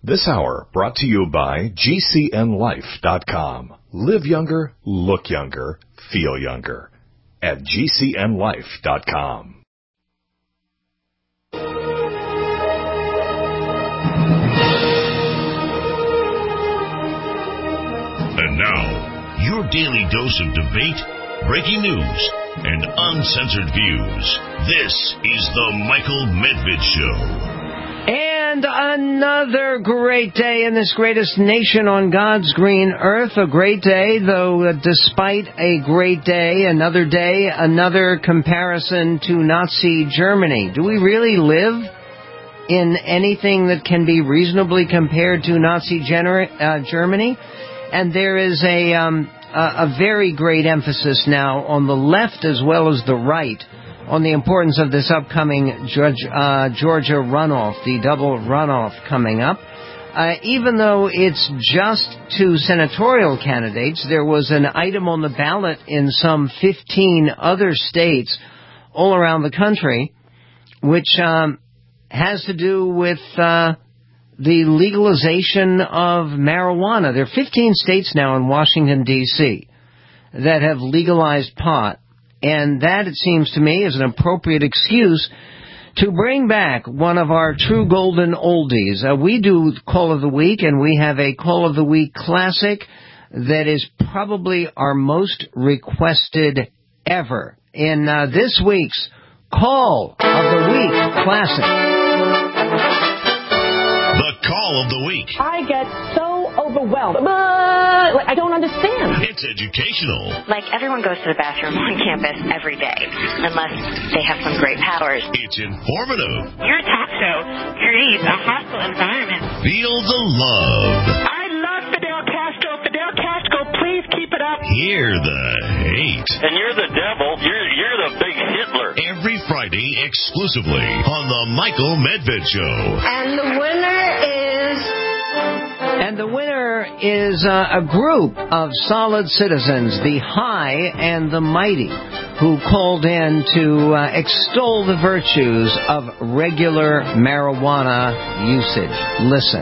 This hour brought to you by GCNLife.com. Live younger, look younger, feel younger. At GCNLife.com. And now, your daily dose of debate, breaking news, and uncensored views. This is the Michael Medved Show. And another great day in this greatest nation on God's green earth. A great day, though despite a great day, another comparison to Nazi Germany. Do we really live in anything that can be reasonably compared to Nazi Germany? And there is a very great emphasis now on the left as well as the right on the importance of this upcoming Georgia runoff, the double runoff coming up. Even though it's just two senatorial candidates, there was an item on the ballot in some 15 other states all around the country, which has to do with the legalization of marijuana. There are 15 states now in Washington, D.C. that have legalized pot. And that, it seems to me, is an appropriate excuse to bring back one of our true golden oldies. We do Call of the Week, and we have a Call of the Week classic that is probably our most requested ever. In this week's Call of the Week classic. The Call of the Week. I get so overwhelmed. I don't understand. It's educational. Like, everyone goes to the bathroom on campus every day, unless they have some great powers. It's informative. Your talk show creates a hostile environment. Feel the love. I love Fidel Castro. Fidel Castro, please keep it up. Hear the hate. And you're the devil. You're the big Hitler. Every Friday exclusively on the Michael Medved Show. And the winner is a group of solid citizens, the high and the mighty, who called in to extol the virtues of regular marijuana usage. Listen.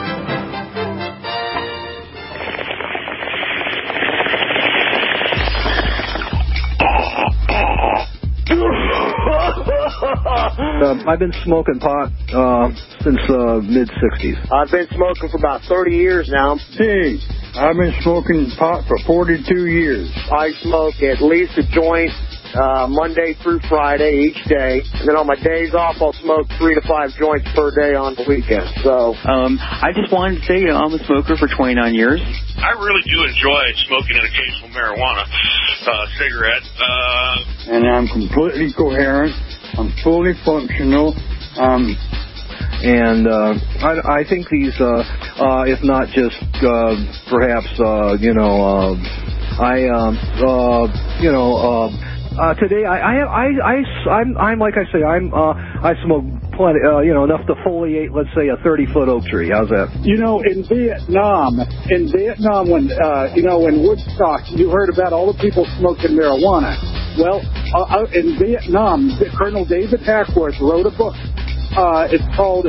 I've been smoking pot since mid-'60s. I've been smoking for about 30 years now. Hey, I've been smoking pot for 42 years. I smoke at least a joint Monday through Friday each day. And then on my days off, I'll smoke 3 to 5 joints per day on the weekend. So, I just wanted to say I'm a smoker for 29 years. I really do enjoy smoking an occasional marijuana cigarette. And I'm completely coherent. I'm fully functional. And I think these, if not just perhaps, today I'm like I say, I smoke plenty, enough to foliate, let's say, a 30-foot oak tree. How's that? In Vietnam, when in Woodstock, you heard about all the people smoking marijuana. Well, in Vietnam, Colonel David Hackworth wrote a book. It's called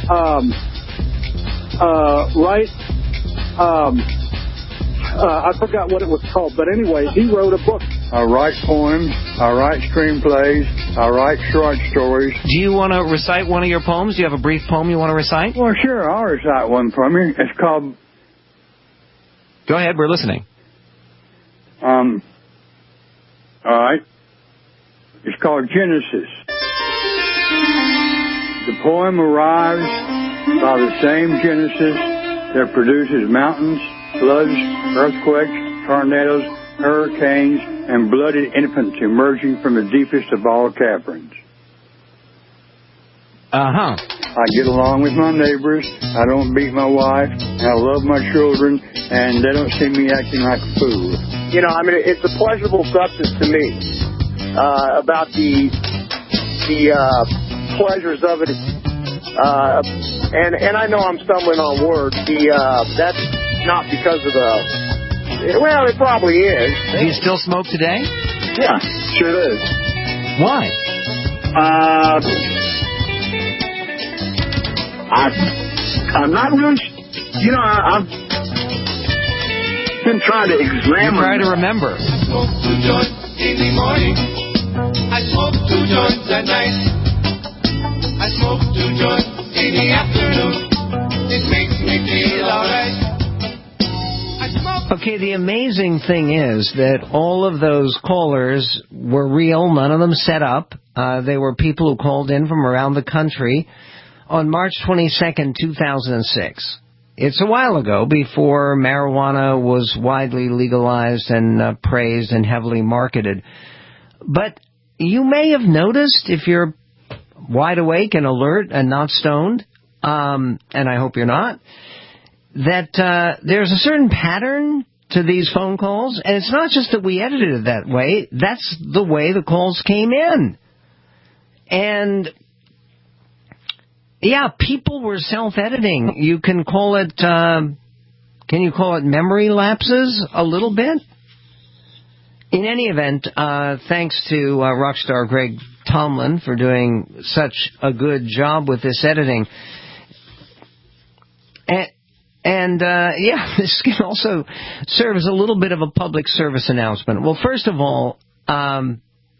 I forgot what it was called, but anyway, he wrote a book. I write poems, I write screenplays, I write short stories. Do you want to recite one of your poems? Do you have a brief poem you want to recite? Well, sure, I'll recite one from you. It's called... Go ahead, we're listening. All right. It's called Genesis. The poem arrives by the same Genesis that produces mountains, floods, earthquakes, tornadoes, hurricanes, and blooded infants emerging from the deepest of all caverns. Uh-huh. I get along with my neighbors, I don't beat my wife, and I love my children, and they don't see me acting like a fool. It's a pleasurable substance to me. About the pleasures of it, and I know I'm stumbling on words. That's not because of well, it probably is. Do you still smoke today? Yeah, sure is. Why? I'm not really, I've been trying to examine. Try to remember. I smoke 2 joints in the morning. I smoke 2 joints at night. I smoke 2 joints in the afternoon. It makes me feel alright. Okay, the amazing thing is that all of those callers were real. None of them set up. They were people who called in from around the country on March 22nd, 2006. It's a while ago, before marijuana was widely legalized and praised and heavily marketed. But you may have noticed, if you're wide awake and alert and not stoned, and I hope you're not, that there's a certain pattern to these phone calls, and it's not just that we edited it that way. That's the way the calls came in. And yeah, people were self-editing. You can call it, can you call it memory lapses a little bit? In any event, thanks to rockstar Greg Tomlin for doing such a good job with this editing. And this can also serve as a little bit of a public service announcement. Well, first of all, I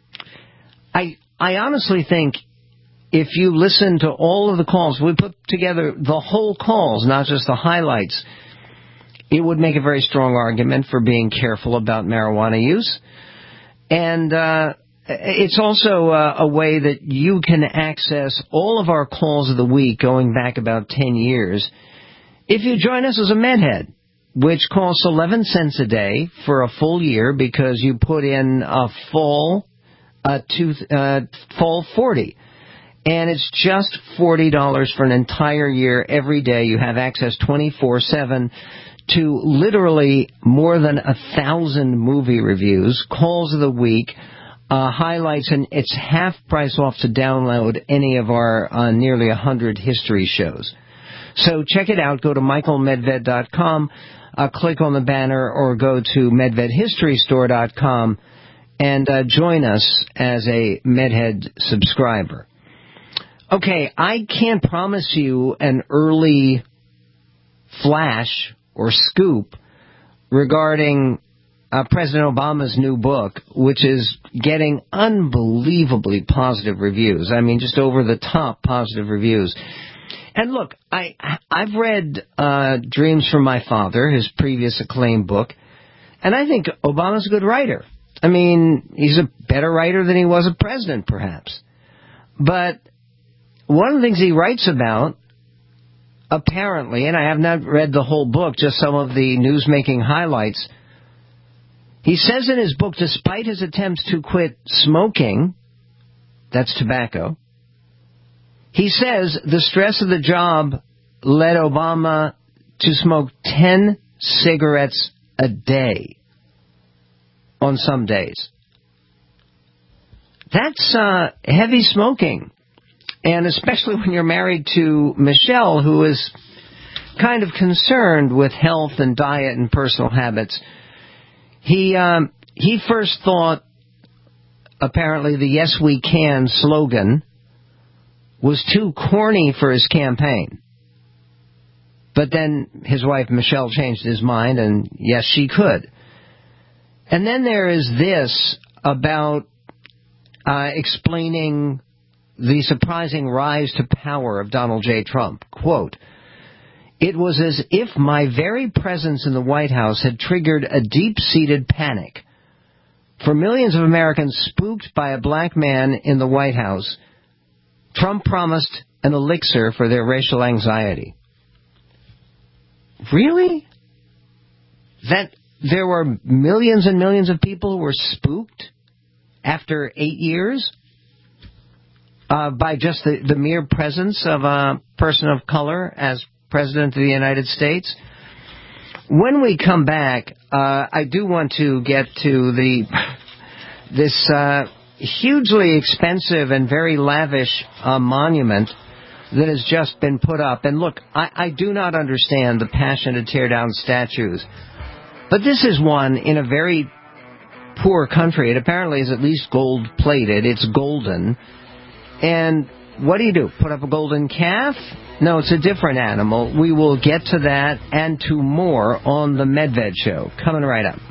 honestly think if you listen to all of the calls, we put together the whole calls, not just the highlights, it would make a very strong argument for being careful about marijuana use. And it's also a way that you can access all of our calls of the week going back about 10 years if you join us as a MedHead, which costs 11 cents a day for a full year because you put in a fall 40. And it's just $40 for an entire year. Every day you have access 24/7 to literally more than 1,000 movie reviews, calls of the week, highlights, and it's half price off to download any of our nearly 100 history shows. So check it out. Go to michaelmedved.com, click on the banner, or go to medvedhistorystore.com and join us as a MedHead subscriber. Okay, I can't promise you an early flash or scoop regarding President Obama's new book, which is getting unbelievably positive reviews. I mean, just over-the-top positive reviews. And look, I've read Dreams from My Father, his previous acclaimed book, and I think Obama's a good writer. I mean, he's a better writer than he was a president, perhaps. But one of the things he writes about, apparently, and I have not read the whole book, just some of the news-making highlights, he says in his book, despite his attempts to quit smoking, that's tobacco, he says the stress of the job led Obama to smoke 10 cigarettes a day on some days. That's heavy smoking. And especially when you're married to Michelle, who is kind of concerned with health and diet and personal habits. He first thought, apparently, the Yes We Can slogan was too corny for his campaign. But then his wife, Michelle, changed his mind, and yes, she could. And then there is this about explaining the surprising rise to power of Donald J. Trump. Quote, "It was as if my very presence in the White House had triggered a deep-seated panic. For millions of Americans spooked by a black man in the White House, Trump promised an elixir for their racial anxiety." Really? That there were millions and millions of people who were spooked after 8 years by just the mere presence of a person of color as President of the United States? When we come back, I do want to get to this hugely expensive and very lavish monument that has just been put up. And look, I do not understand the passion to tear down statues, but this is one in a very poor country. It apparently is at least gold-plated. It's golden. And what do? Put up a golden calf? No, it's a different animal. We will get to that and to more on the Medved Show. Coming right up.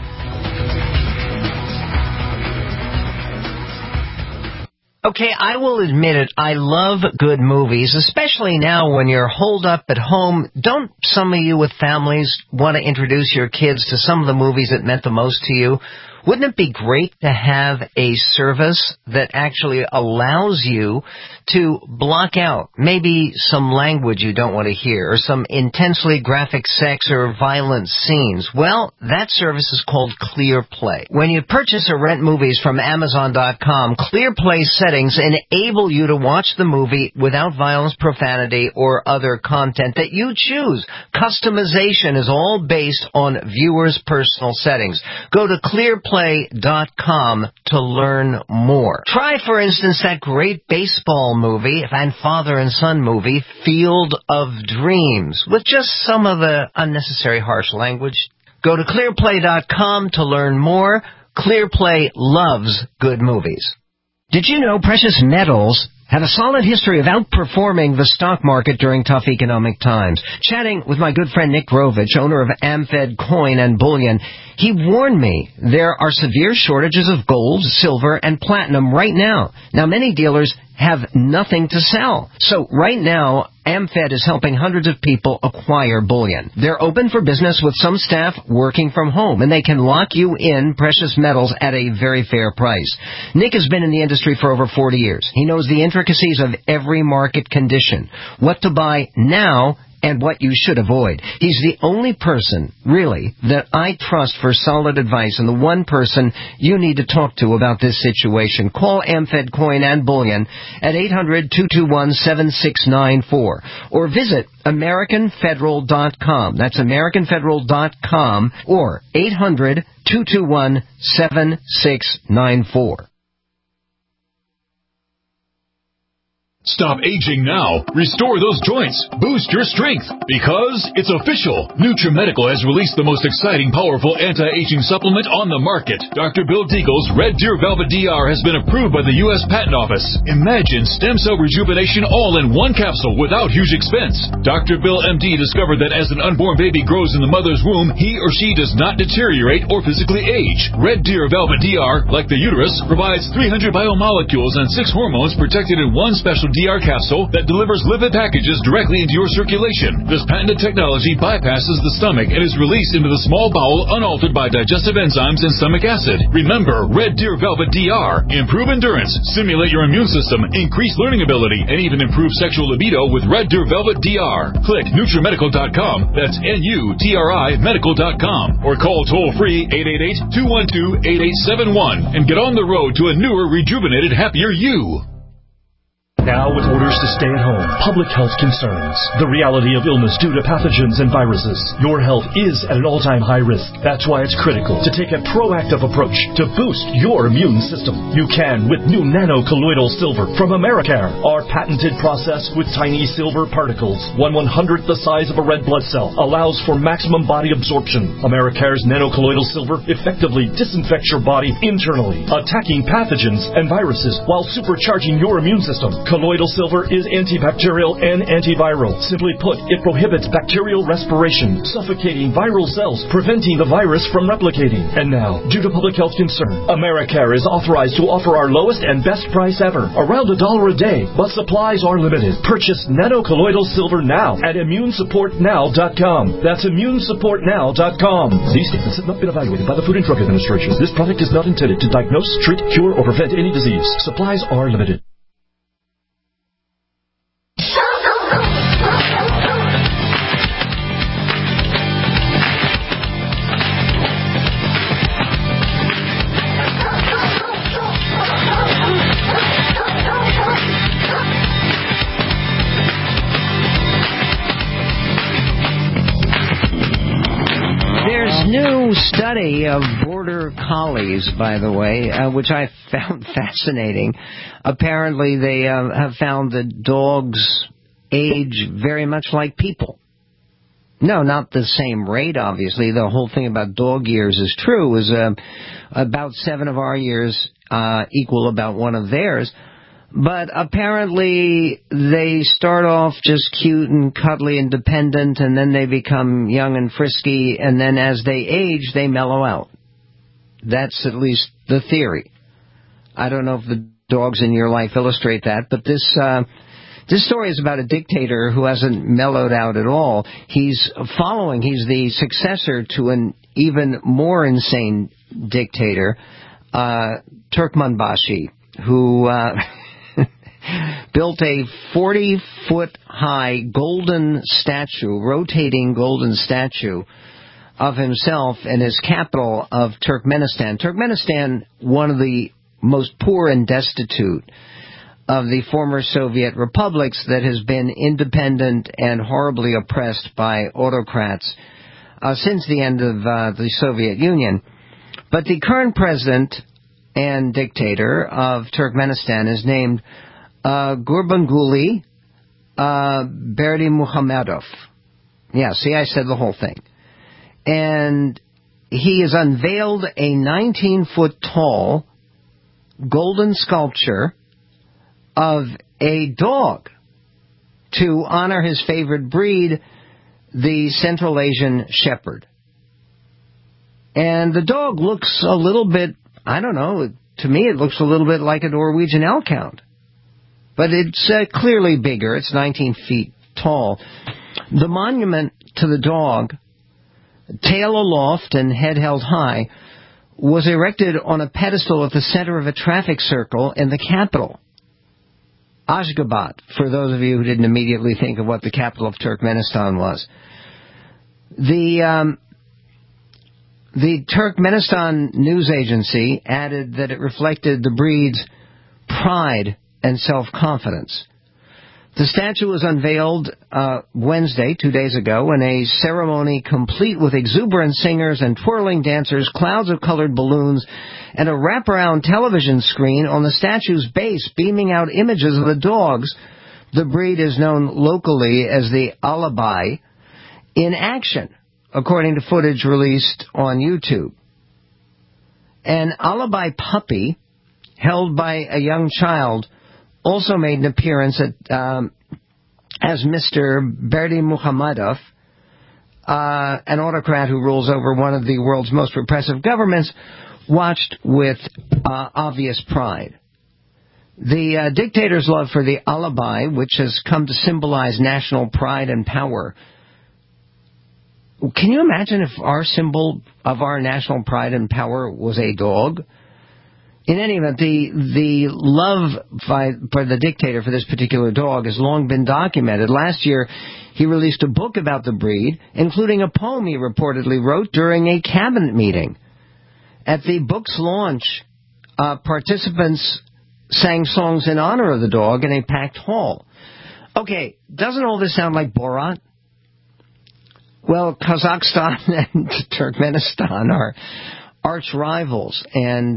Okay, I will admit it, I love good movies, especially now when you're holed up at home. Don't some of you with families want to introduce your kids to some of the movies that meant the most to you? Wouldn't it be great to have a service that actually allows you to block out maybe some language you don't want to hear or some intensely graphic sex or violent scenes? Well, that service is called ClearPlay. When you purchase or rent movies from Amazon.com, ClearPlay settings enable you to watch the movie without violence, profanity, or other content that you choose. Customization is all based on viewers' personal settings. Go to ClearPlay.com to learn more. Try, for instance, that great baseball movie and father and son movie, Field of Dreams, with just some of the unnecessary harsh language. Go to ClearPlay.com to learn more. ClearPlay loves good movies. Did you know precious metals have a solid history of outperforming the stock market during tough economic times? Chatting with my good friend Nick Grovich, owner of Amfed Coin and Bullion, he warned me there are severe shortages of gold, silver, and platinum right now. Now, many dealers have nothing to sell. So right now, Amfed is helping hundreds of people acquire bullion. They're open for business with some staff working from home, and they can lock you in precious metals at a very fair price. Nick has been in the industry for over 40 years. He knows the intricacies of every market condition, what to buy now and what you should avoid. He's the only person, really, that I trust for solid advice and the one person you need to talk to about this situation. Call Amfed Coin and Bullion at 800-221-7694 or visit AmericanFederal.com. That's AmericanFederal.com or 800-221-7694. Stop aging now. Restore those joints. Boost your strength. Because it's official. NutriMedical has released the most exciting, powerful anti-aging supplement on the market. Dr. Bill Deagle's Red Deer Velvet DR has been approved by the U.S. Patent Office. Imagine stem cell rejuvenation all in one capsule without huge expense. Dr. Bill MD discovered that as an unborn baby grows in the mother's womb, he or she does not deteriorate or physically age. Red Deer Velvet DR, like the uterus, provides 300 biomolecules and 6 hormones protected in one special DR capsule that delivers lipid packages directly into your circulation. This patented technology bypasses the stomach and is released into the small bowel unaltered by digestive enzymes and stomach acid. Remember, Red Deer Velvet DR. Improve endurance, stimulate your immune system, increase learning ability, and even improve sexual libido with Red Deer Velvet DR. Click NutriMedical.com, that's N-U-T-R-I Medical.com, or call toll-free 888-212-8871 and get on the road to a newer, rejuvenated, happier you. Now with orders to stay at home, public health concerns, the reality of illness due to pathogens and viruses, your health is at an all-time high risk. That's why it's critical to take a proactive approach to boost your immune system. You can with new nano-colloidal silver from Americare. Our patented process with tiny silver particles, 1/100th the size of a red blood cell, allows for maximum body absorption. Americare's nano-colloidal silver effectively disinfects your body internally, attacking pathogens and viruses while supercharging your immune system. Colloidal silver is antibacterial and antiviral. Simply put, it prohibits bacterial respiration, suffocating viral cells, preventing the virus from replicating. And now, due to public health concern, Americare is authorized to offer our lowest and best price ever, around $1 a day, but supplies are limited. Purchase nano-colloidal silver now at ImmuneSupportNow.com. That's ImmuneSupportNow.com. These statements have not been evaluated by the Food and Drug Administration. This product is not intended to diagnose, treat, cure, or prevent any disease. Supplies are limited. New study of border collies, by the way, which I found fascinating. Apparently, they have found that dogs age very much like people. No, not the same rate, obviously. The whole thing about dog years is true. Is about 7 of our years equal about 1 of theirs. But apparently they start off just cute and cuddly and dependent, and then they become young and frisky, and then as they age, they mellow out. That's at least the theory. I don't know if the dogs in your life illustrate that, but this story is about a dictator who hasn't mellowed out at all. He's the successor to an even more insane dictator, Turkmenbashi, who built a 40-foot-high golden statue, rotating golden statue of himself in his capital of Turkmenistan. Turkmenistan, one of the most poor and destitute of the former Soviet republics that has been independent and horribly oppressed by autocrats since the end of the Soviet Union. But the current president and dictator of Turkmenistan is named Gurbanguly Berdimuhamedov. Yeah, see, I said the whole thing. And he has unveiled a 19-foot-tall golden sculpture of a dog to honor his favorite breed, the Central Asian Shepherd. And the dog looks a little bit, I don't know, to me it looks a little bit like a Norwegian elk hound. But it's clearly bigger. It's 19 feet tall. The monument to the dog, tail aloft and head held high, was erected on a pedestal at the center of a traffic circle in the capital, Ashgabat, for those of you who didn't immediately think of what the capital of Turkmenistan was. The Turkmenistan news agency added that it reflected the breed's pride and self-confidence. The statue was unveiled Wednesday, 2 days ago, in a ceremony complete with exuberant singers and twirling dancers, clouds of colored balloons, and a wraparound television screen on the statue's base beaming out images of the dogs. The breed is known locally as the Alabai in action, according to footage released on YouTube. An Alabai puppy, held by a young child, also made an appearance as Mr. Berdimuhamedov, an autocrat who rules over one of the world's most repressive governments, watched with obvious pride. The dictator's love for the Alabai, which has come to symbolize national pride and power. Can you imagine if our symbol of our national pride and power was a dog? In any event, the love for the dictator for this particular dog has long been documented. Last year, he released a book about the breed, including a poem he reportedly wrote during a cabinet meeting. At the book's launch, participants sang songs in honor of the dog in a packed hall. Okay, doesn't all this sound like Borat? Well, Kazakhstan and Turkmenistan are arch rivals, and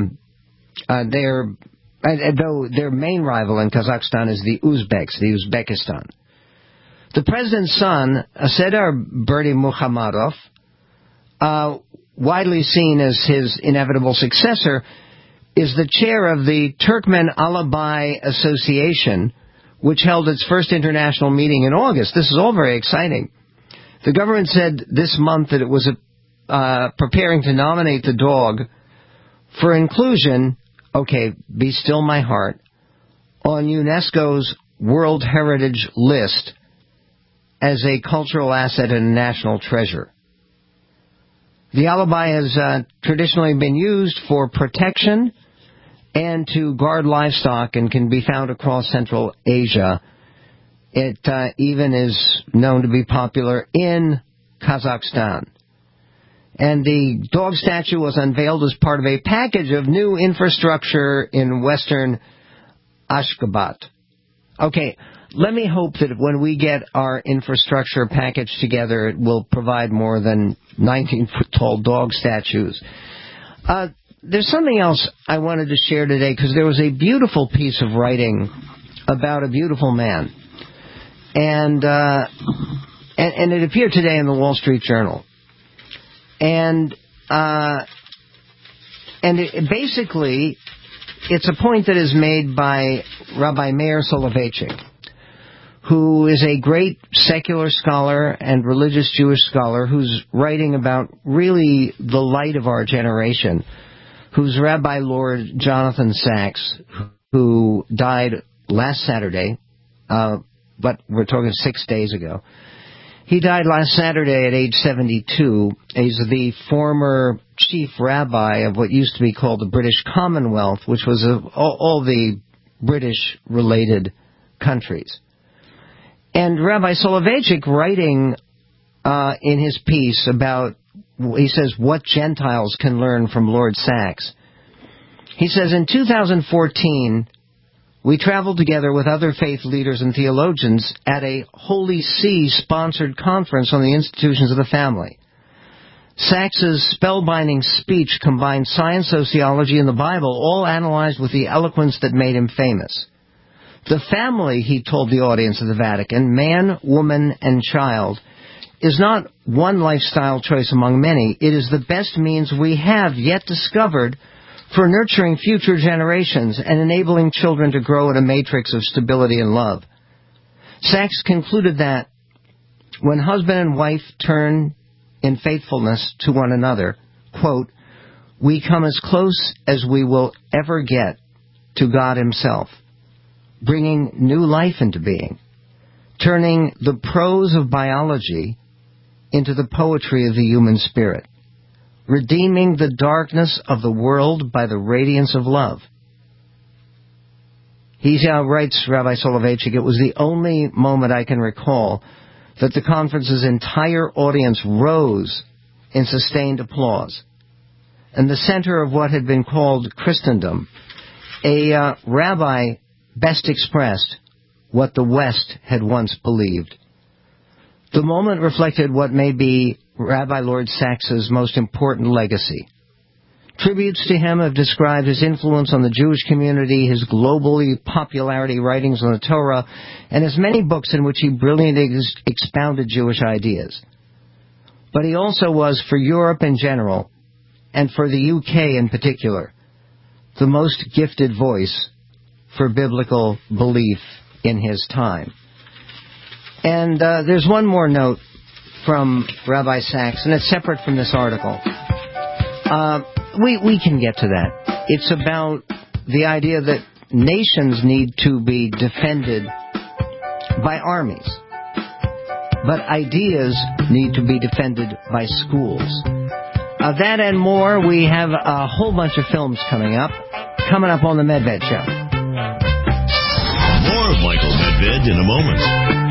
though their main rival in Kazakhstan is the Uzbekistan. The president's son, Sedar Berdimuhamedov, widely seen as his inevitable successor, is the chair of the Turkmen Alabai Association, which held its first international meeting in August. This is all very exciting. The government said this month that it was preparing to nominate the dog for inclusion, okay, be still my heart, on UNESCO's World Heritage List as a cultural asset and a national treasure. The Alabai has traditionally been used for protection and to guard livestock and can be found across Central Asia. It even is known to be popular in Kazakhstan. And the dog statue was unveiled as part of a package of new infrastructure in western Ashgabat. Okay, let me hope that when we get our infrastructure package together, it will provide more than 19-foot-tall dog statues. There's something else I wanted to share today, because there was a beautiful piece of writing about a beautiful man. And it appeared today in the Wall Street Journal. And it basically it's a point that is made by Rabbi Meir Soloveitchik, who is a great secular scholar and religious Jewish scholar who's writing about really the light of our generation, who's Rabbi Lord Jonathan Sacks, who died last Saturday, but we're talking 6 days ago. He died last Saturday at age 72. He's the former chief rabbi of what used to be called the British Commonwealth, which was all the British-related countries. And Rabbi Soloveitchik, writing in his piece about, he says, what Gentiles can learn from Lord Sacks. He says, in 2014, we traveled together with other faith leaders and theologians at a Holy See-sponsored conference on the institutions of the family. Sacks's spellbinding speech combined science, sociology, and the Bible, all analyzed with the eloquence that made him famous. The family, he told the audience of the Vatican, man, woman, and child, is not one lifestyle choice among many. It is the best means we have yet discovered for nurturing future generations and enabling children to grow in a matrix of stability and love. Sacks concluded that when husband and wife turn in faithfulness to one another, quote, we come as close as we will ever get to God himself, bringing new life into being, turning the prose of biology into the poetry of the human spirit, redeeming the darkness of the world by the radiance of love. He writes, Rabbi Soloveitchik, it was the only moment I can recall that the conference's entire audience rose in sustained applause. In the center of what had been called Christendom, a rabbi best expressed what the West had once believed. The moment reflected what may be Rabbi Lord Sacks's most important legacy. Tributes to him have described his influence on the Jewish community, his globally popularity writings on the Torah, and his many books in which he brilliantly expounded Jewish ideas. But he also was, for Europe in general, and for the UK in particular, the most gifted voice for biblical belief in his time. And there's one more note from Rabbi Sacks, and it's separate from this article. We can get to that. It's about the idea that nations need to be defended by armies, but ideas need to be defended by schools. That and more. We have a whole bunch of films coming up on the Medved Show. More of Michael Medved in a moment.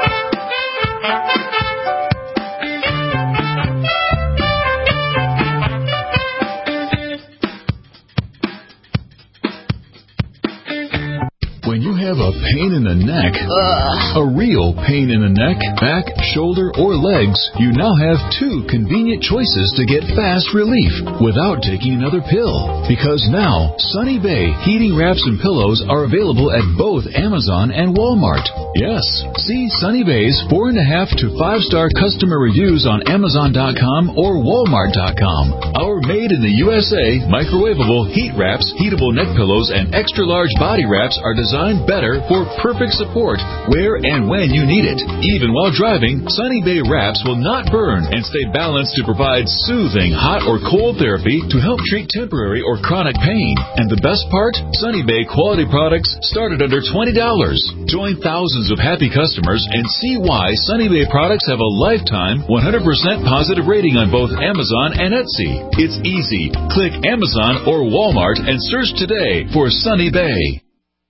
When you have a pain in the neck, a real pain in the neck, back, shoulder, or legs, you now have two convenient choices to get fast relief without taking another pill. Because now, Sunny Bay heating wraps and pillows are available at both Amazon and Walmart. Yes, see Sunny Bay's 4.5 to 5-star customer reviews on Amazon.com or Walmart.com. Our made in the USA microwavable heat wraps, heatable neck pillows, and extra large body wraps are designed better for perfect support where and when you need it. Even while driving, Sunny Bay wraps will not burn and stay balanced to provide soothing hot or cold therapy to help treat temporary or chronic pain. And the best part? Sunny Bay quality products start at under $20. Join thousands of happy customers and see why Sunny Bay products have a lifetime 100% positive rating on both Amazon and Etsy. It's easy. Click Amazon or Walmart and search today for Sunny Bay.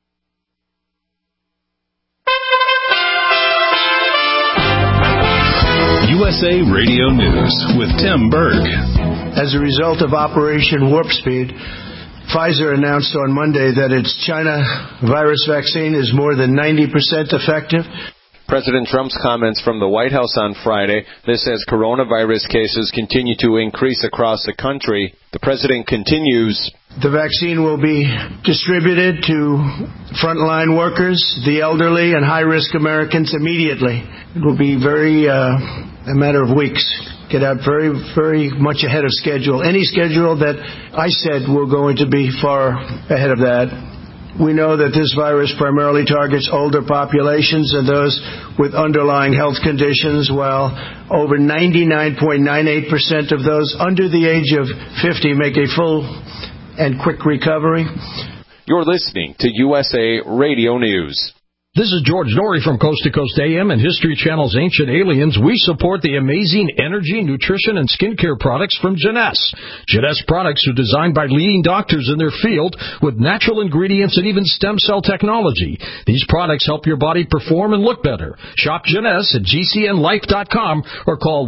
USA Radio News with Tim Berg. As a result of Operation Warp Speed, Pfizer announced on Monday that its China virus vaccine is more than 90% effective. President Trump's comments from the White House on Friday, this as coronavirus cases continue to increase across the country. The president continues, The vaccine will be distributed to frontline workers, the elderly, and high-risk Americans immediately. It will be a matter of weeks. Get out very, very much ahead of schedule. Any schedule that I said we're going to be far ahead of that. We know that this virus primarily targets older populations and those with underlying health conditions, while over 99.98% of those under the age of 50 make a full and quick recovery. You're listening to USA Radio News. This is George Norrie from Coast to Coast AM and History Channel's Ancient Aliens. We support the amazing energy, nutrition, and skincare products from Jeunesse. Jeunesse products are designed by leading doctors in their field with natural ingredients and even stem cell technology. These products help your body perform and look better. Shop Jeunesse at GCNLife.com or call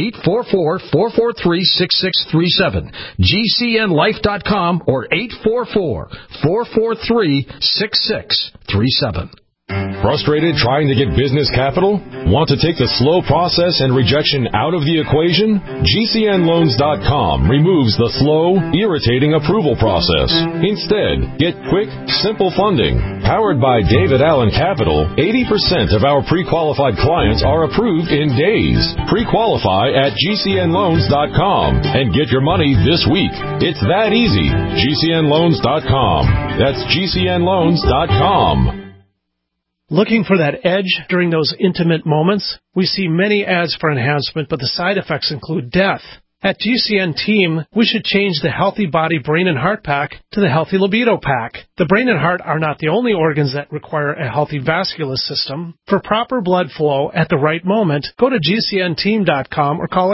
1-844-443-6637. GCNLife.com or 844-443-6637. Frustrated trying to get business capital? Want to take the slow process and rejection out of the equation? GCNLoans.com removes the slow, irritating approval process. Instead, get quick, simple funding. Powered by David Allen Capital, 80% of our pre-qualified clients are approved in days. Pre-qualify at GCNLoans.com and get your money this week. It's that easy. GCNLoans.com. That's GCNLoans.com. Looking for that edge during those intimate moments? We see many ads for enhancement, but the side effects include death. At GCN Team, we should change the Healthy Body, Brain, and Heart Pack to the Healthy Libido Pack. The brain and heart are not the only organs that require a healthy vascular system. For proper blood flow at the right moment, go to GCNteam.com or call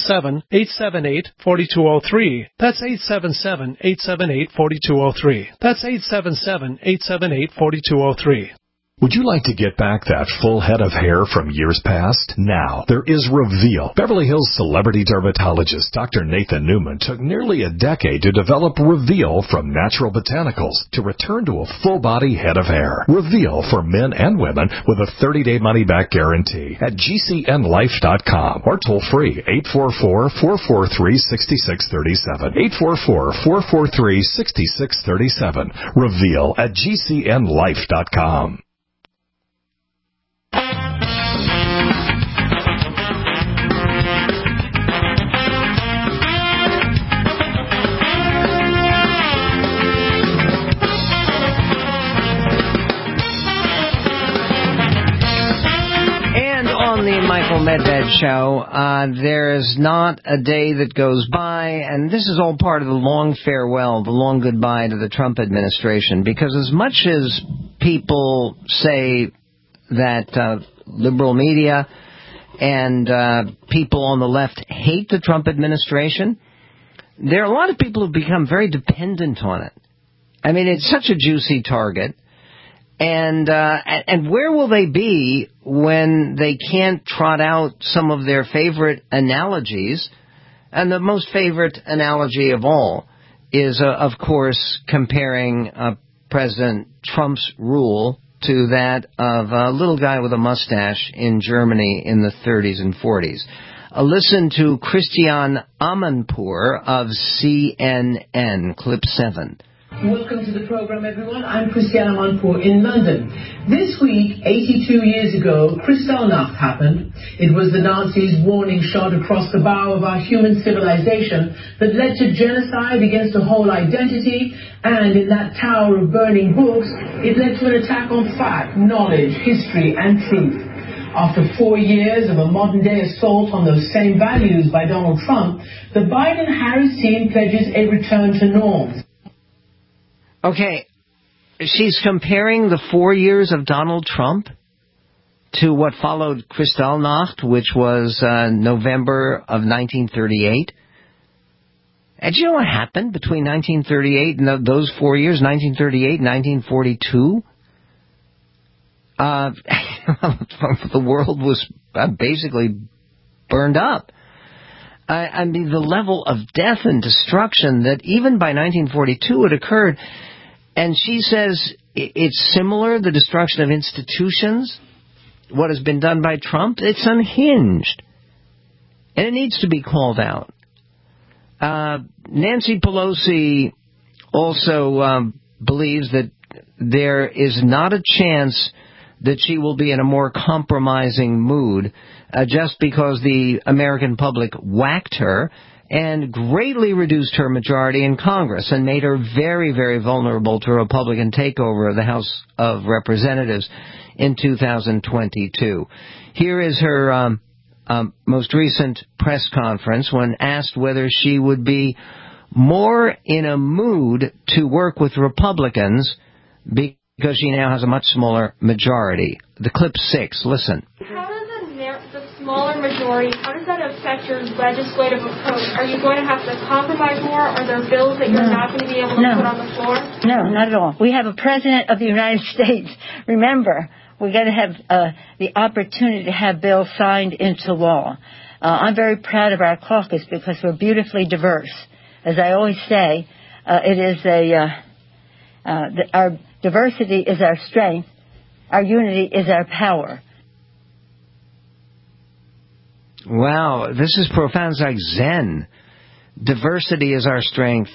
877-878-4203. That's 877-878-4203. That's 877-878-4203. Would you like to get back that full head of hair from years past? Now, there is Reveal. Beverly Hills celebrity dermatologist Dr. Nathan Newman took nearly a decade to develop Reveal from natural botanicals to return to a full-body head of hair. Reveal for men and women with a 30-day money-back guarantee at GCNLife.com or toll-free 844-443-6637. 844-443-6637. Reveal at GCNLife.com. On the Michael Medved Show, there is not a day that goes by, and this is all part of the long farewell, the long goodbye to the Trump administration, because as much as people say that liberal media and people on the left hate the Trump administration, there are a lot of people who've become very dependent on it. I mean, it's such a juicy target. And where will they be when they can't trot out some of their favorite analogies? And the most favorite analogy of all is, of course, comparing President Trump's rule to that of a little guy with a mustache in Germany in the 30s and 40s. Listen to Christiane Amanpour of CNN, clip 7. Welcome to the program, everyone. I'm Christiane Amanpour in London. This week, 82 years ago, Kristallnacht happened. It was the Nazis' warning shot across the bow of our human civilization that led to genocide against a whole identity, and in that tower of burning books, it led to an attack on fact, knowledge, history, and truth. After 4 years of a modern-day assault on those same values by Donald Trump, the Biden-Harris team pledges a return to norms. Okay, she's comparing the 4 years of Donald Trump to what followed Kristallnacht, which was November of 1938. And do you know what happened between 1938 and those 4 years, 1938 and 1942? The world was basically burned up. I mean, the level of death and destruction that even by 1942 had occurred. And she says it's similar, the destruction of institutions, what has been done by Trump. It's unhinged. And it needs to be called out. Nancy Pelosi also believes that there is not a chance that she will be in a more compromising mood just because the American public whacked her and greatly reduced her majority in Congress and made her very, very vulnerable to a Republican takeover of the House of Representatives in 2022. Here is her most recent press conference when asked whether she would be more in a mood to work with Republicans because she now has a much smaller majority. The clip 6, listen. How does the smaller majority, how does that affect your legislative approach? Are you going to have to compromise more? Are there bills that you're not going to be able to put on the floor? No, not at all. We have a president of the United States. Remember, we're going to have the opportunity to have bills signed into law. I'm very proud of our caucus because we're beautifully diverse. As I always say, it is our diversity is our strength. Our unity is our power. Wow, this is profound. It's like Zen. Diversity is our strength.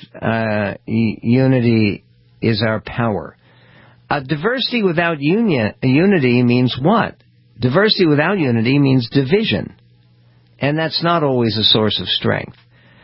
Unity is our power. Diversity without unity means what? Diversity without unity means division. And that's not always a source of strength.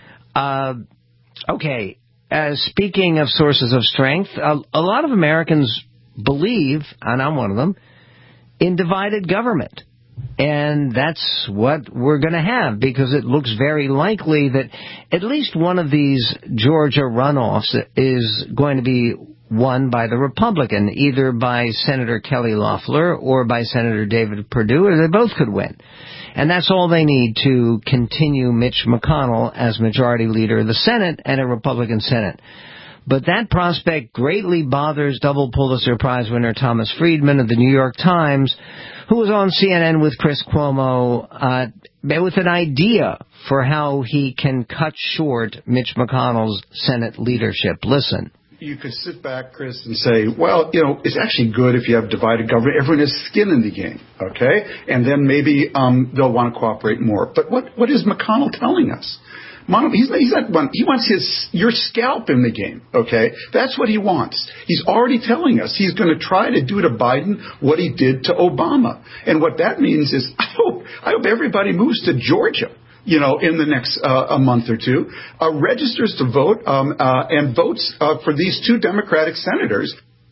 Speaking of sources of strength, a lot of Americans believe, and I'm one of them, in divided government. And that's what we're going to have because it looks very likely that at least one of these Georgia runoffs is going to be won by the Republican, either by Senator Kelly Loeffler or by Senator David Perdue, or they both could win. And that's all they need to continue Mitch McConnell as Majority Leader of the Senate and a Republican Senate. But that prospect greatly bothers double Pulitzer Prize winner Thomas Friedman of the New York Times, who was on CNN with Chris Cuomo with an idea for how he can cut short Mitch McConnell's Senate leadership. Listen. You could sit back, Chris, and say, well, it's actually good if you have divided government. Everyone has skin in the game, okay? And then maybe they'll want to cooperate more. But what is McConnell telling us? He's not one. He wants your scalp in the game, okay? That's what he wants. He's already telling us he's going to try to do to Biden what he did to Obama. And what that means is I hope everybody moves to Georgia, in the next a month or two, registers to vote and votes for these two Democratic senators.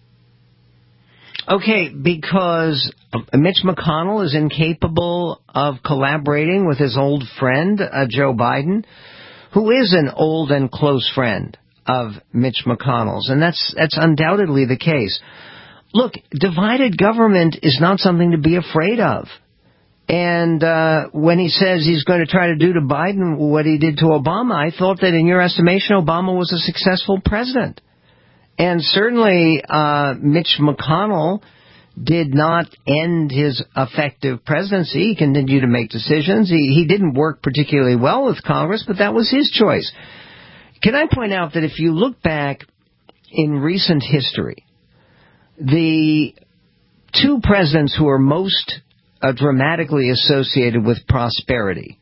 Okay, because Mitch McConnell is incapable of collaborating with his old friend, Joe Biden, who is an old and close friend of Mitch McConnell's, and that's undoubtedly the case. Look, divided government is not something to be afraid of. And when he says he's going to try to do to Biden what he did to Obama, I thought that in your estimation, Obama was a successful president. And certainly Mitch McConnell did not end his effective presidency. He continued to make decisions. He didn't work particularly well with Congress, but that was his choice. Can I point out that if you look back in recent history, the two presidents who are most dramatically associated with prosperity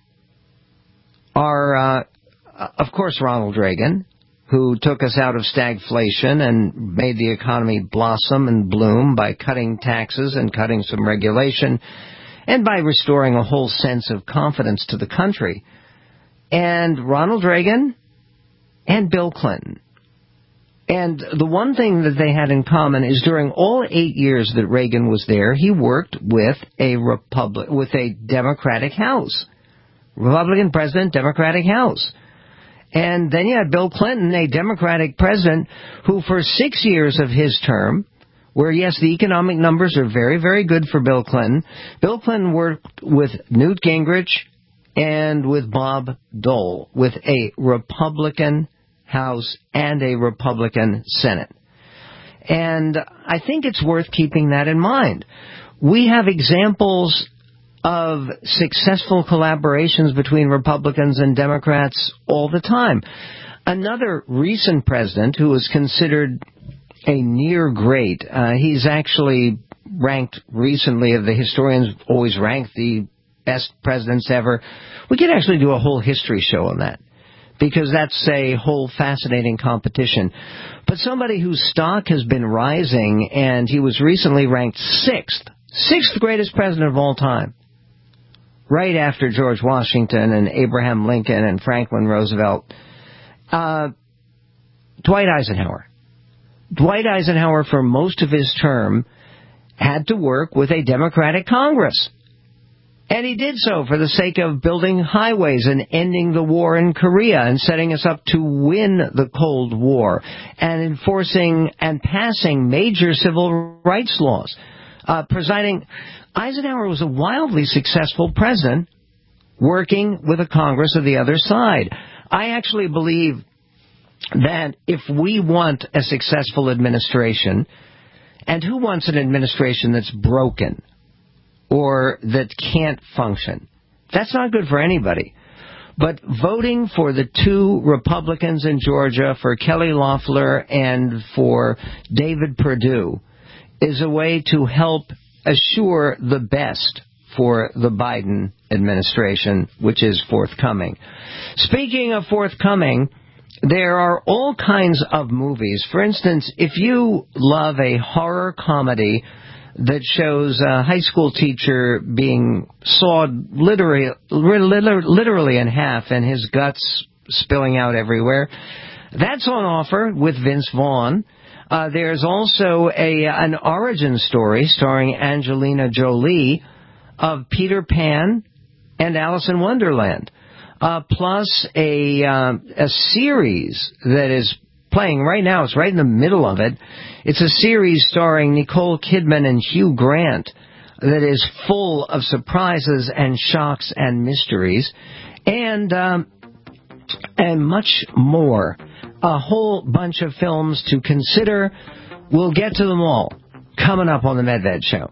are, of course, Ronald Reagan, who took us out of stagflation and made the economy blossom and bloom by cutting taxes and cutting some regulation and by restoring a whole sense of confidence to the country. And Ronald Reagan and Bill Clinton. And the one thing that they had in common is during all 8 years that Reagan was there, he worked with a Democratic House. Republican president, Democratic House. And then you had Bill Clinton, a Democratic president, who for 6 years of his term, where, yes, the economic numbers are very, very good for Bill Clinton worked with Newt Gingrich and with Bob Dole, with a Republican House and a Republican Senate. And I think it's worth keeping that in mind. We have examples of successful collaborations between Republicans and Democrats all the time. Another recent president who was considered a near great, he's actually ranked recently, of the historians always ranked the best presidents ever. We could actually do a whole history show on that, because that's a whole fascinating competition. But somebody whose stock has been rising, and he was recently ranked sixth greatest president of all time, right after George Washington and Abraham Lincoln and Franklin Roosevelt, Dwight Eisenhower. Dwight Eisenhower, for most of his term, had to work with a Democratic Congress. And he did so for the sake of building highways and ending the war in Korea and setting us up to win the Cold War and enforcing and passing major civil rights laws. Eisenhower was a wildly successful president working with a Congress of the other side. I actually believe that if we want a successful administration, and who wants an administration that's broken or that can't function? That's not good for anybody. But voting for the two Republicans in Georgia, for Kelly Loeffler and for David Perdue, is a way to help assure the best for the Biden administration, which is forthcoming. Speaking of forthcoming, there are all kinds of movies. For instance, if you love a horror comedy that shows a high school teacher being sawed literally in half and his guts spilling out everywhere, that's on offer with Vince Vaughn. There's also an origin story starring Angelina Jolie of Peter Pan and Alice in Wonderland, plus a series that is playing right now. It's right in the middle of it. It's a series starring Nicole Kidman and Hugh Grant that is full of surprises and shocks and mysteries and much more. A whole bunch of films to consider. We'll get to them all coming up on the Medved Show.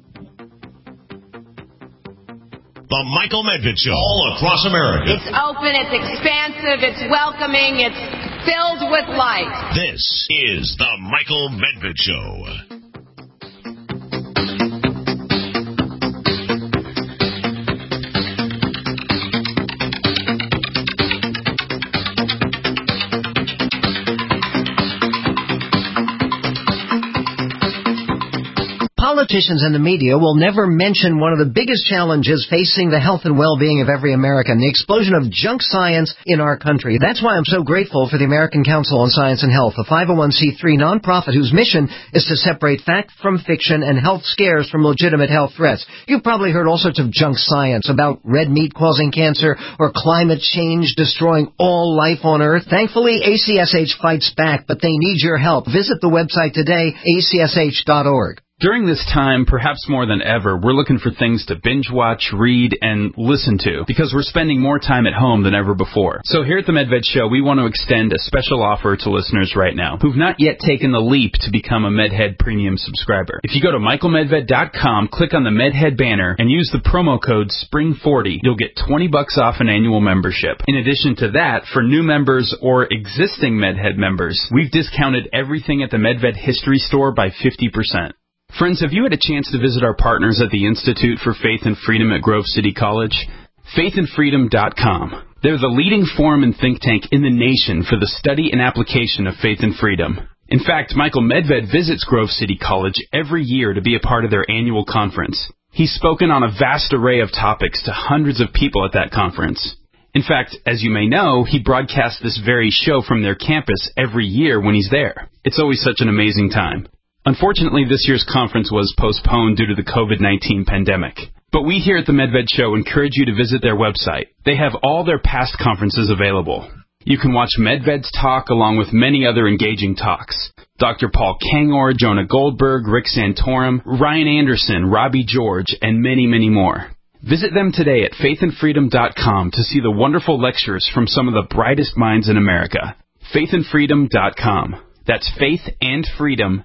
The Michael Medved Show, all across America. It's open, it's expansive, it's welcoming, it's filled with light. This is the Michael Medved Show. Politicians and the media will never mention one of the biggest challenges facing the health and well-being of every American, the explosion of junk science in our country. That's why I'm so grateful for the American Council on Science and Health, a 501c3 nonprofit whose mission is to separate fact from fiction and health scares from legitimate health threats. You've probably heard all sorts of junk science about red meat causing cancer or climate change destroying all life on Earth. Thankfully, ACSH fights back, but they need your help. Visit the website today, acsh.org. During this time, perhaps more than ever, we're looking for things to binge watch, read, and listen to, because we're spending more time at home than ever before. So here at the Medved Show, we want to extend a special offer to listeners right now who've not yet taken the leap to become a MedHead Premium subscriber. If you go to michaelmedved.com, click on the MedHead banner, and use the promo code SPRING40, you'll get $20 off an annual membership. In addition to that, for new members or existing MedHead members, we've discounted everything at the Medved History Store by 50%. Friends, have you had a chance to visit our partners at the Institute for Faith and Freedom at Grove City College? faithandfreedom.com. They're the leading forum and think tank in the nation for the study and application of faith and freedom. In fact, Michael Medved visits Grove City College every year to be a part of their annual conference. He's spoken on a vast array of topics to hundreds of people at that conference. In fact, as you may know, he broadcasts this very show from their campus every year when he's there. It's always such an amazing time. Unfortunately, this year's conference was postponed due to the COVID-19 pandemic. But we here at the Medved Show encourage you to visit their website. They have all their past conferences available. You can watch Medved's talk along with many other engaging talks. Dr. Paul Kangor, Jonah Goldberg, Rick Santorum, Ryan Anderson, Robbie George, and many, many more. Visit them today at faithandfreedom.com to see the wonderful lectures from some of the brightest minds in America. faithandfreedom.com. That's faithandfreedom.com.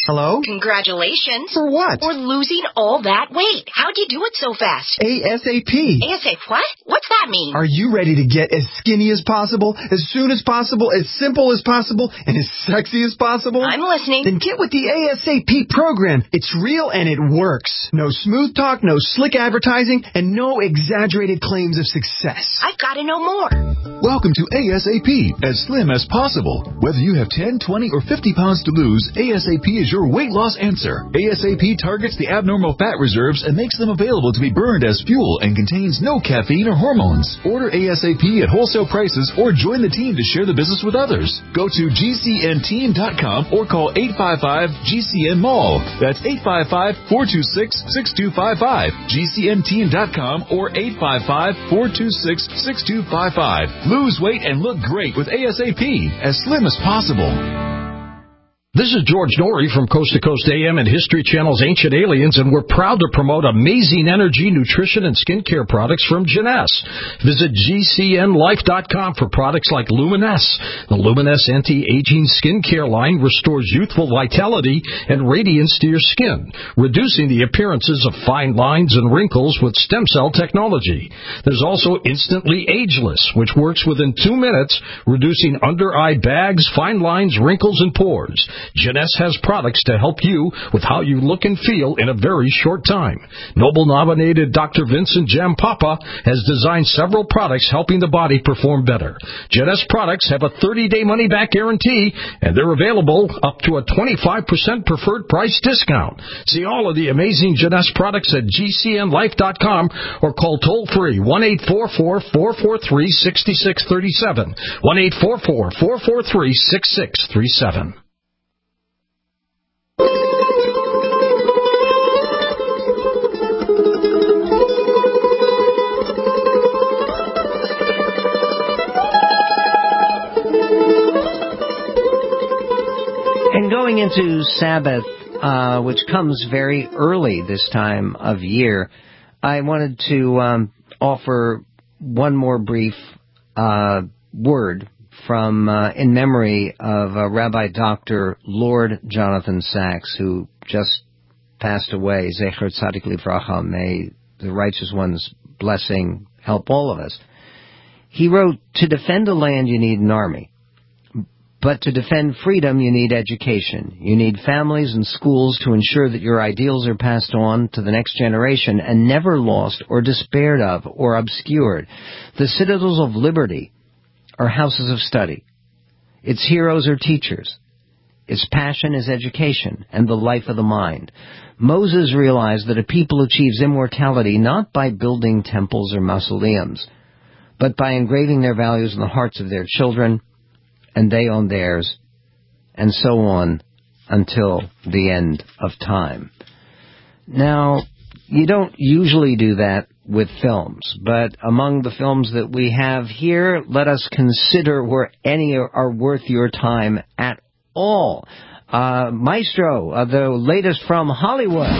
Hello? Congratulations. For what? For losing all that weight. How'd you do it so fast? ASAP. ASAP what? What's that mean? Are you ready to get as skinny as possible, as soon as possible, as simple as possible, and as sexy as possible? I'm listening. Then get with the ASAP program. It's real and it works. No smooth talk, no slick advertising, and no exaggerated claims of success. I've got to know more. Welcome to ASAP, as slim as possible. Whether you have 10, 20, or 50 pounds to lose, ASAP is your weight loss answer. ASAP targets the abnormal fat reserves and makes them available to be burned as fuel and contains no caffeine or hormones. Order ASAP at wholesale prices or join the team to share the business with others. Go to GCNteam.com or call 855-GCN-MALL. That's 855-426-6255. GCNteam.com or 855-426-6255. Lose weight and look great with ASAP, as slim as possible. This is George Norrie from Coast to Coast AM and History Channel's Ancient Aliens, and we're proud to promote amazing energy, nutrition, and skincare products from Jeunesse. Visit GCNlife.com for products like Luminesse. The Luminesse anti-aging skincare line restores youthful vitality and radiance to your skin, reducing the appearances of fine lines and wrinkles with stem cell technology. There's also Instantly Ageless, which works within 2 minutes, reducing under-eye bags, fine lines, wrinkles, and pores. Jeunesse has products to help you with how you look and feel in a very short time. Nobel-nominated Dr. Vincent Jampapa has designed several products helping the body perform better. Jeunesse products have a 30-day money-back guarantee, and they're available up to a 25% preferred price discount. See all of the amazing Jeunesse products at GCNlife.com or call toll-free 1-844-443-6637, 1-844-443-6637. And going into Sabbath, which comes very early this time of year, I wanted to offer one more brief word from in memory of Rabbi Dr. Lord Jonathan Sacks, who just passed away. Zecher Tzadik Livracha, may the righteous one's blessing help all of us. He wrote, "To defend a land you need an army. But to defend freedom, you need education. You need families and schools to ensure that your ideals are passed on to the next generation and never lost or despaired of or obscured. The citadels of liberty are houses of study. Its heroes are teachers. Its passion is education and the life of the mind. Moses realized that a people achieves immortality not by building temples or mausoleums, but by engraving their values in the hearts of their children, and they on theirs, and so on until the end of time." Now, you don't usually do that with films, but among the films that we have here, let us consider where any are worth your time at all. Maestro, the latest from Hollywood.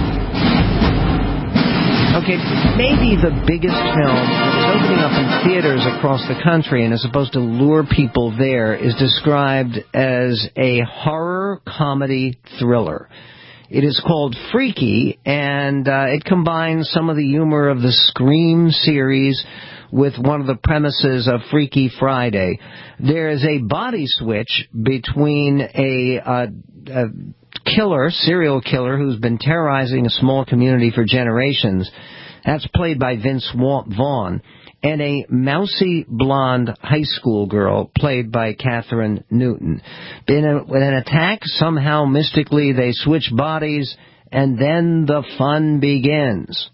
Okay, maybe the biggest film that is opening up in theaters across the country and is supposed to lure people there is described as a horror comedy thriller. It is called Freaky, and it combines some of the humor of the Scream series with one of the premises of Freaky Friday. There is a body switch between a serial killer who's been terrorizing a small community for generations. That's played by Vince Vaughn. And a mousy blonde high school girl played by Catherine Newton. In an attack, somehow mystically they switch bodies, and then the fun begins.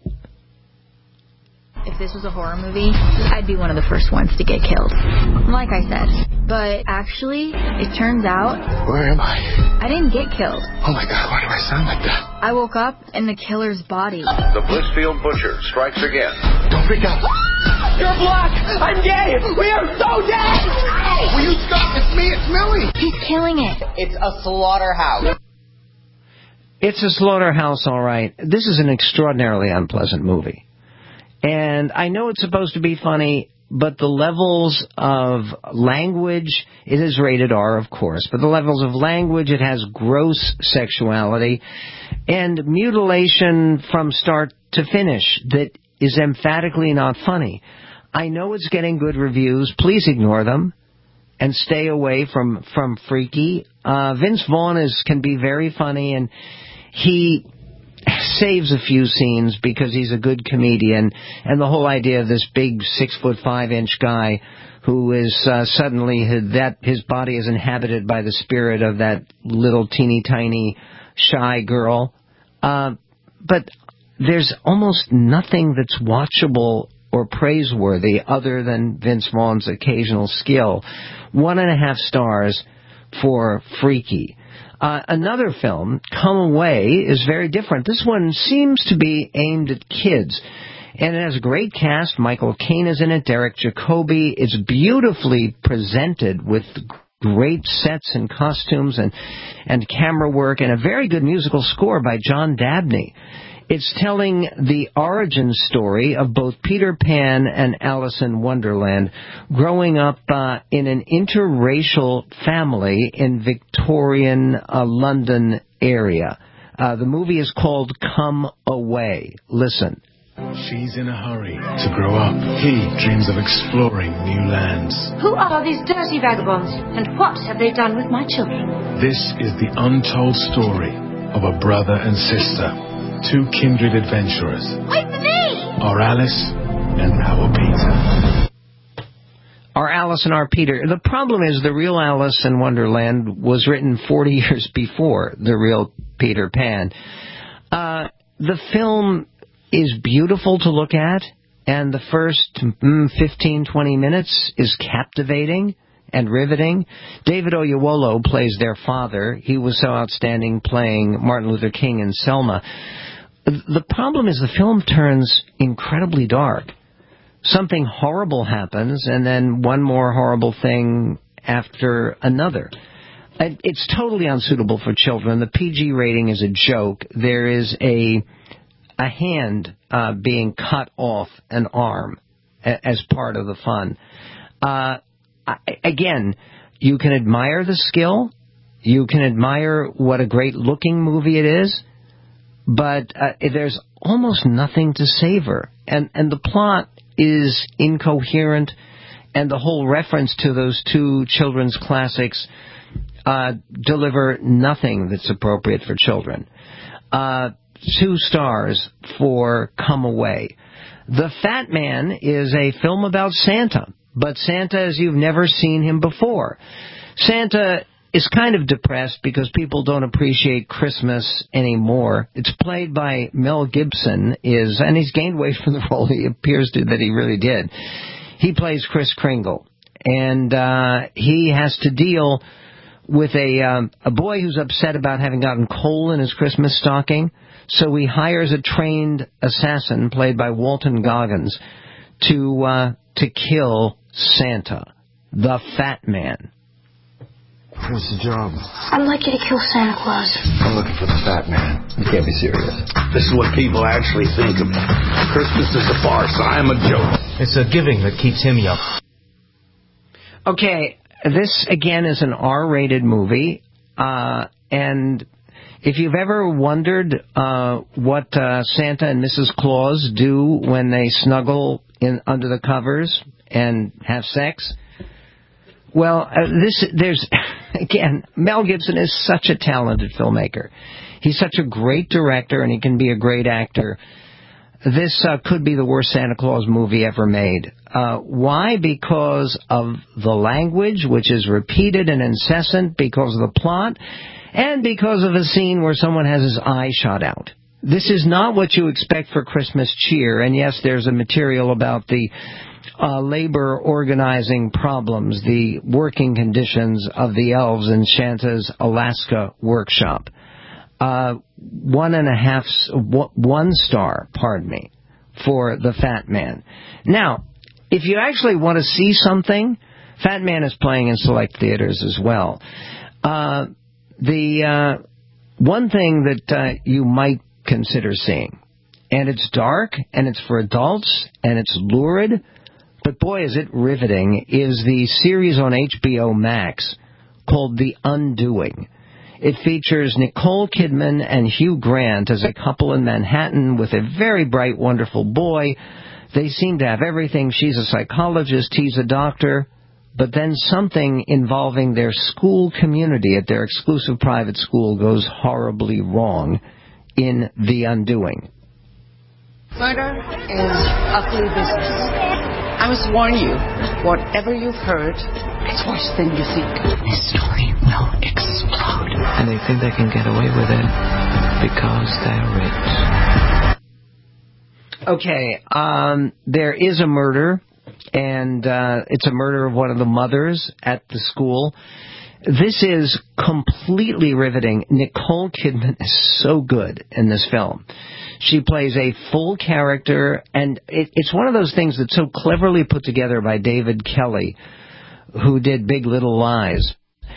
If this was a horror movie, I'd be one of the first ones to get killed. Like I said. But actually, it turns out... Where am I? I didn't get killed. Oh my God, why do I sound like that? I woke up in the killer's body. The Blissfield Butcher strikes again. Don't freak out. You're black! I'm gay! We are so dead! Will you stop? It's me, it's Millie! He's killing it. It's a slaughterhouse. It's a slaughterhouse, all right. This is an extraordinarily unpleasant movie. And I know it's supposed to be funny, but the levels of language, it is rated R, of course, but the levels of language, it has gross sexuality and mutilation from start to finish that is emphatically not funny. I know it's getting good reviews. Please ignore them and stay away from Freaky. Vince Vaughn can be very funny, and he saves a few scenes because he's a good comedian, and the whole idea of this big 6'5" guy who is suddenly his body is inhabited by the spirit of that little teeny tiny shy girl. But there's almost nothing that's watchable or praiseworthy other than Vince Vaughn's occasional skill. 1.5 stars for Freaky. Another film, Come Away, is very different. This one seems to be aimed at kids. And it has a great cast. Michael Caine is in it, Derek Jacobi. It's beautifully presented with great sets and costumes and camera work, and a very good musical score by John Dabney. It's telling the origin story of both Peter Pan and Alice in Wonderland growing up in an interracial family in Victorian London area. The movie is called Come Away. Listen. She's in a hurry to grow up. He dreams of exploring new lands. Who are these dirty vagabonds, and what have they done with my children? This is the untold story of a brother and sister. Two kindred adventurers. Wait for me! Our Alice and our Peter. Our Alice and our Peter. The problem is the real Alice in Wonderland was written 40 years before the real Peter Pan. The film is beautiful to look at, and the first 15, 20 minutes is captivating and riveting. David Oyelowo plays their father. He was so outstanding playing Martin Luther King in Selma. The problem is the film turns incredibly dark. Something horrible happens, and then one more horrible thing after another. It's totally unsuitable for children. The PG rating is a joke. There is a hand being cut off an arm as part of the fun. Again, you can admire the skill. You can admire what a great-looking movie it is. But there's almost nothing to savor. And the plot is incoherent, and the whole reference to those two children's classics deliver nothing that's appropriate for children. 2 stars for Come Away. The Fat Man is a film about Santa, but Santa as you've never seen him before. Santa is kind of depressed because people don't appreciate Christmas anymore. It's played by Mel Gibson, and he's gained weight from the role. He appears to that he really did. He plays Kris Kringle, and he has to deal with a boy who's upset about having gotten coal in his Christmas stocking. So he hires a trained assassin, played by Walton Goggins, to kill Santa, the Fat Man. What's the job? I'd like you to kill Santa Claus. I'm looking for the Fat Man. You can't be serious. This is what people actually think of me. Christmas is a farce. I am a joke. It's a giving that keeps him young. Okay, this again is an R-rated movie, and if you've ever wondered what Santa and Mrs. Claus do when they snuggle under the covers and have sex, well, again, Mel Gibson is such a talented filmmaker. He's such a great director, and he can be a great actor. This could be the worst Santa Claus movie ever made. Why? Because of the language, which is repeated and incessant, because of the plot, and because of a scene where someone has his eye shot out. This is not what you expect for Christmas cheer, and yes, there's a material about the labor organizing problems, the working conditions of the elves in Santa's Alaska workshop. 1 star, for the Fat Man. Now, if you actually want to see something, Fat Man is playing in select theaters as well. The one thing that you might consider seeing, and it's dark, and it's for adults, and it's lurid, but boy is it riveting, is the series on HBO Max called The Undoing. It features Nicole Kidman and Hugh Grant as a couple in Manhattan with a very bright, wonderful boy. They seem to have everything. She's a psychologist, he's a doctor. But then something involving their school community at their exclusive private school goes horribly wrong in The Undoing. Murder is ugly business. I must warn you, whatever you've heard, it's worse than you think. This story will explode. And they think they can get away with it because they're rich. Okay, there is a murder, and it's a murder of one of the mothers at the school. This is completely riveting. Nicole Kidman is so good in this film. She plays a full character, and it's one of those things that's so cleverly put together by David Kelly, who did Big Little Lies.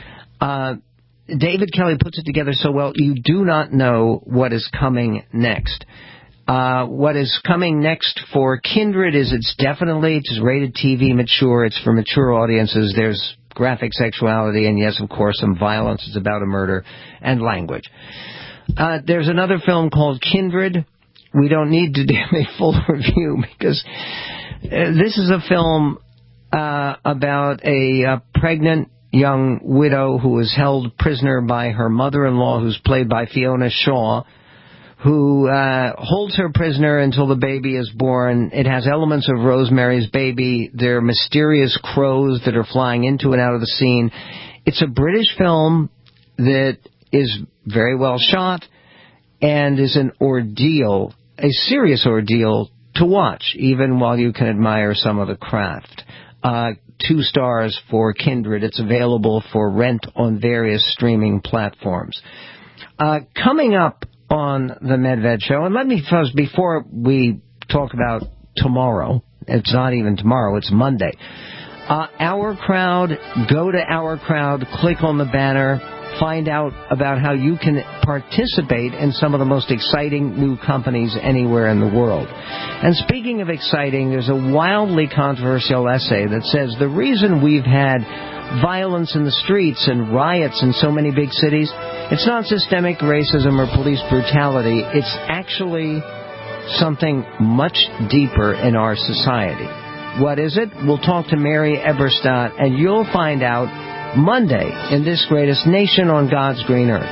David Kelly puts it together so well, you do not know what is coming next. What is coming next for Kindred is it's rated TV mature. It's for mature audiences. There's graphic sexuality and, yes, of course, some violence. It's about a murder and language. There's another film called Kindred. We don't need to do a full review because this is a film about a pregnant young widow who is held prisoner by her mother-in-law, who's played by Fiona Shaw, who holds her prisoner until the baby is born. It has elements of Rosemary's Baby. There are mysterious crows that are flying into and out of the scene. It's a British film that is very well shot and is an ordeal, a serious ordeal to watch, even while you can admire some of the craft. 2 stars for Kindred. It's available for rent on various streaming platforms. Coming up on the Medved Show, and let me first, before we talk about tomorrow, it's not even tomorrow, it's Monday. Our Crowd, go to Our Crowd, click on the banner, find out about how you can participate in some of the most exciting new companies anywhere in the world. And speaking of exciting, there's a wildly controversial essay that says the reason we've had violence in the streets and riots in so many big cities, it's not systemic racism or police brutality. It's actually something much deeper in our society. What is it? We'll talk to Mary Eberstadt, and you'll find out Monday in this greatest nation on God's green earth.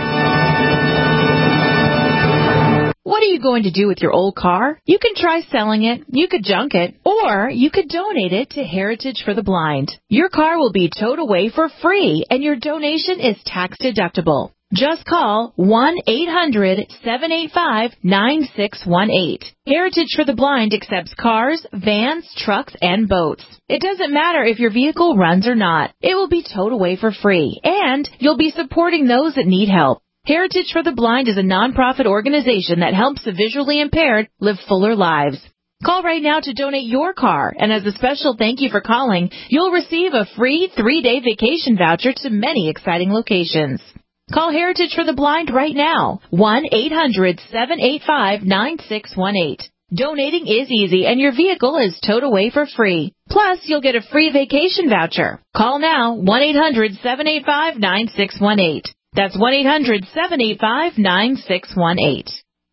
What are you going to do with your old car? You can try selling it, you could junk it, or you could donate it to Heritage for the Blind. Your car will be towed away for free, and your donation is tax deductible. Just call 1-800-785-9618. Heritage for the Blind accepts cars, vans, trucks, and boats. It doesn't matter if your vehicle runs or not. It will be towed away for free, and you'll be supporting those that need help. Heritage for the Blind is a nonprofit organization that helps the visually impaired live fuller lives. Call right now to donate your car, and as a special thank you for calling, you'll receive a free 3-day vacation voucher to many exciting locations. Call Heritage for the Blind right now, 1-800-785-9618. Donating is easy, and your vehicle is towed away for free. Plus, you'll get a free vacation voucher. Call now, 1-800-785-9618. That's 1-800-785-9618.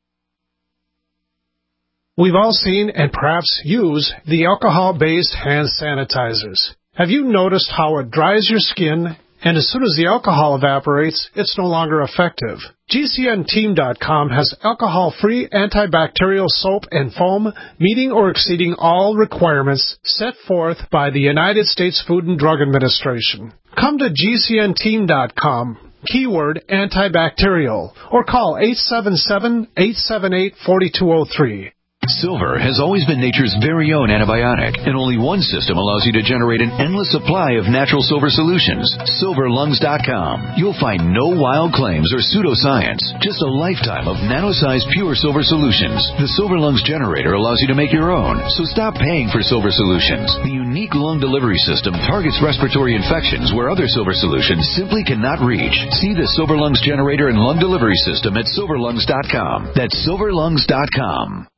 We've all seen and perhaps use the alcohol-based hand sanitizers. Have you noticed how it dries your skin, and as soon as the alcohol evaporates, it's no longer effective? GCNteam.com has alcohol-free antibacterial soap and foam meeting or exceeding all requirements set forth by the United States Food and Drug Administration. Come to GCNteam.com, keyword antibacterial, or call 877-878-4203. Silver has always been nature's very own antibiotic, and only one system allows you to generate an endless supply of natural silver solutions. SilverLungs.com. You'll find no wild claims or pseudoscience, just a lifetime of nano-sized pure silver solutions. The Silver Lungs generator allows you to make your own, so stop paying for silver solutions. The unique lung delivery system targets respiratory infections where other silver solutions simply cannot reach. See the Silver Lungs generator and lung delivery system at SilverLungs.com. That's SilverLungs.com.